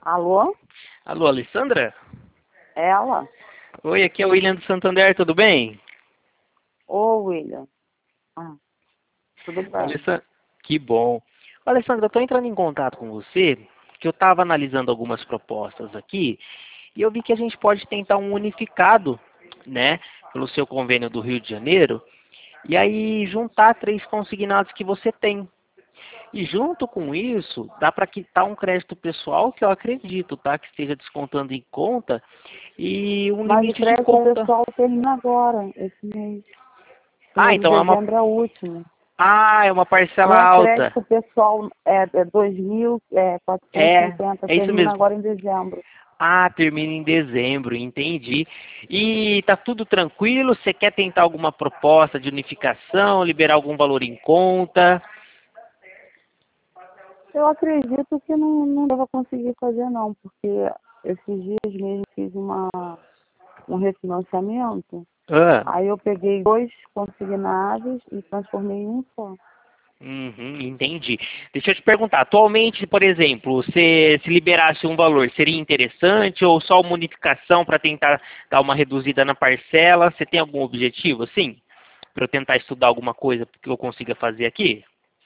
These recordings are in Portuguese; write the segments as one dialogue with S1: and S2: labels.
S1: Alô?
S2: Alô, Alessandra?
S1: Ela?
S2: Oi, aqui é o William do Santander, tudo bem?
S1: Ô, William. Ah, tudo bem.
S2: Que bom. Alessandra, eu estou entrando em contato com você, que eu estava analisando algumas propostas aqui, e eu vi que a gente pode tentar um unificado, né, pelo seu convênio do Rio de Janeiro, e aí juntar 3 consignados que você tem. E junto com isso, dá para quitar um crédito pessoal que eu acredito, tá? Que esteja descontando em conta e um
S1: Mas o
S2: limite de
S1: crédito
S2: conta.
S1: pessoal termina agora, esse mês. O
S2: Ah,
S1: mês de
S2: então
S1: dezembro é o último.
S2: é uma parcela
S1: Meu
S2: alta.
S1: crédito pessoal é 2.450,
S2: É isso
S1: termina
S2: mesmo.
S1: agora em dezembro.
S2: Ah, termina em dezembro, entendi. E tá tudo tranquilo? Você quer tentar alguma proposta de unificação, liberar algum valor em conta?
S1: Eu acredito que não devo conseguir fazer não, porque esses dias mesmo fiz um refinanciamento.
S2: Ah.
S1: Aí eu peguei 2 consignados e transformei em um só.
S2: Uhum, entendi. Deixa eu te perguntar, atualmente, por exemplo, se liberasse um valor, seria interessante ou só uma unificação para tentar dar uma reduzida na parcela? Você tem algum objetivo, assim? Para eu tentar estudar alguma coisa que eu consiga fazer aqui?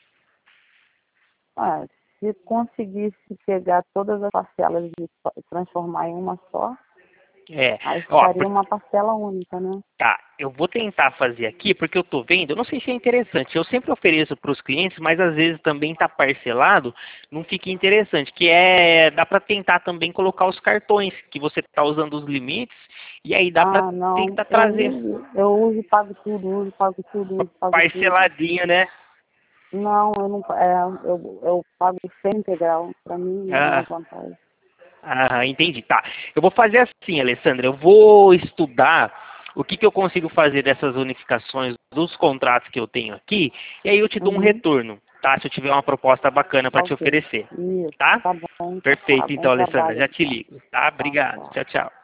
S1: Ah, se conseguisse pegar todas as parcelas e transformar em uma só,
S2: É,
S1: aí
S2: ó,
S1: ficaria uma parcela única, né?
S2: tá, eu vou tentar fazer aqui, porque eu tô vendo, eu não sei se é interessante, eu sempre ofereço para os clientes, mas às vezes também tá parcelado, não fica interessante, dá para tentar também colocar os cartões, que você tá usando os limites, e aí dá para
S1: Ah, não,
S2: tentar trazer
S1: eu uso e pago tudo, uso, e pago tudo, uso, e pago tudo.
S2: parceladinha, né?
S1: Não, eu não, eu pago sem integral, para mim é
S2: Ah,
S1: mais vantagem.
S2: entendi, tá. Eu vou fazer assim, Alessandra, eu vou estudar o que eu consigo fazer dessas unificações dos contratos que eu tenho aqui, e aí eu te dou um
S1: Uhum,
S2: retorno, tá? Se eu tiver uma proposta bacana para
S1: tá
S2: te
S1: ok.
S2: oferecer,
S1: Isso,
S2: tá?
S1: tá bom, então tá,
S2: Perfeito,
S1: bom
S2: então, Alessandra,
S1: trabalho
S2: já te
S1: então.
S2: ligo, tá?
S1: Tá,
S2: Obrigado.
S1: tchau.
S2: Tchau, tchau.